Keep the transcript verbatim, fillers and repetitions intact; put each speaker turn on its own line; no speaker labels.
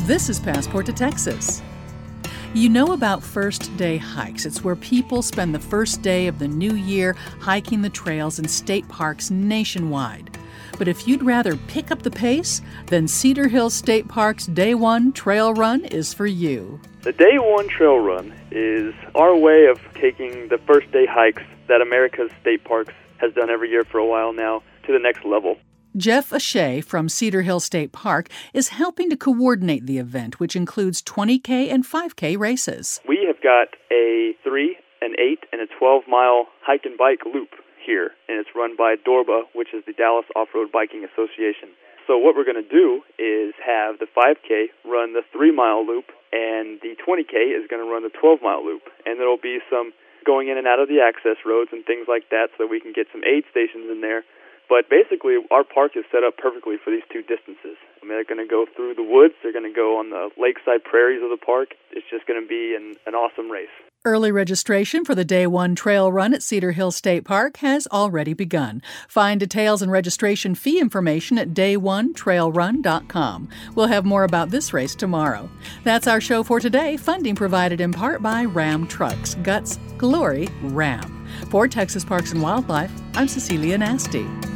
This is Passport to Texas. You know about first day hikes. It's where people spend the first day of the new year hiking the trails in state parks nationwide. But if you'd rather pick up the pace, then Cedar Hill State Park's Day One Trail Run is for you.
The Day One Trail Run is our way of taking the first day hikes that America's state parks has done every year for a while now to the next level.
Jeff Ashay from Cedar Hill State Park is helping to coordinate the event, which includes twenty K and five K races.
We have got a three, an eight, and a twelve-mile hike and bike loop here, and it's run by D O R B A, which is the Dallas Off-Road Biking Association. So what we're going to do is have the five K run the three-mile loop, and the twenty K is going to run the twelve-mile loop. And there will be some going in and out of the access roads and things like that so that we can get some aid stations in there. But basically, our park is set up perfectly for these two distances. I mean, they're going to go through the woods. They're going to go on the lakeside prairies of the park. It's just going to be an, an awesome race.
Early registration for the Day One Trail Run at Cedar Hill State Park has already begun. Find details and registration fee information at day one trail run dot com. We'll have more about this race tomorrow. That's our show for today. Funding provided in part by Ram Trucks. Guts, glory, Ram. For Texas Parks and Wildlife, I'm Cecilia Nasty.